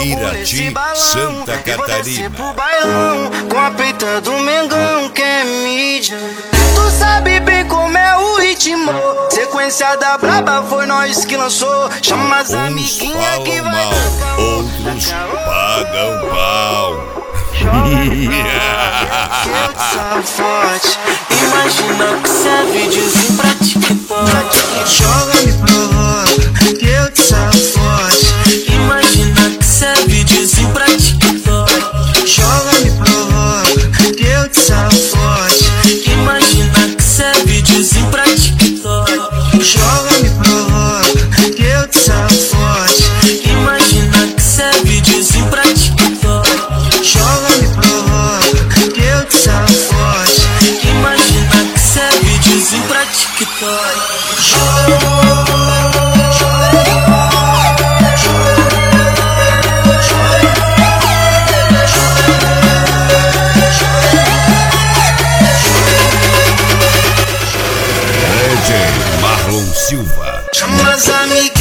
Irati, Santa Catarina. Pro bailão, com a peita do Mengão que é mídia. Tu sabe bem como é o ritmo. Sequência da braba foi nós que lançou. Chama as Uns amiguinhas que falam vai mal, outros pagam pau. eu te salvo forte. Imagina que serve de pra TikTok. Joga, me provoca, que eu te salvo forte. Imagina que serve de pra TikTok. Joga, me provoca, que eu te salvo forte. Imagina que serve de pra TikTok. Joga, me provoca, que eu te salvo forte. Imagina que serve de pra TikTok. Joga, me provoca, que eu te salvo forte. Imagina que serve de pra TikTok. DJ Marlon Silva. Chama as amigas